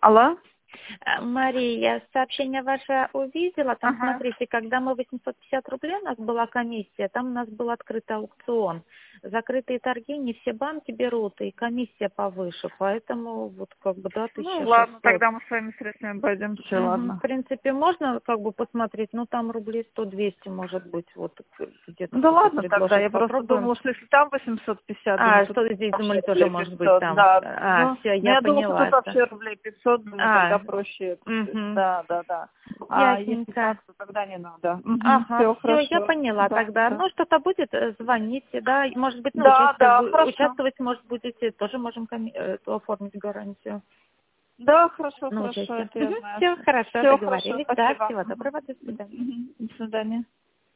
Алло? Мария, сообщение ваше увидела. Там, Ага. смотрите, когда мы 850 рублей, у нас была комиссия, там у нас был открытый аукцион. Закрытые торги не все банки берут, и комиссия повыше, поэтому вот как бы, да, Ну ладно, 1600. тогда мы с вами средствами обойдемся, В ладно. принципе, можно как бы посмотреть, ну там рублей 100-200 может быть, вот где-то Да кто-то ладно тогда, предложит, я просто попробуем. думала, что если там 850, думаю, А, тут что здесь вообще думали тоже рублей может быть 500, там. да. А, Ну, все, ну, я я думала, что тут поняла. вообще рублей 500, думаю, тогда А, проще это все. угу. Да, да, да. А если Ясненько. так, то тогда не надо. Угу, Ага, все все, я хорошо. поняла Да, тогда. да. Ну, что-то будет, звоните, да. Может быть, Да, да, хорошо. участвовать, может, будете, тоже можем оформить гарантию Да, хорошо, на хорошо, участие. это я знаю. Все, хорошо, Все хорошо, договорились. Да, спасибо. всего доброго, до свидания. До свидания.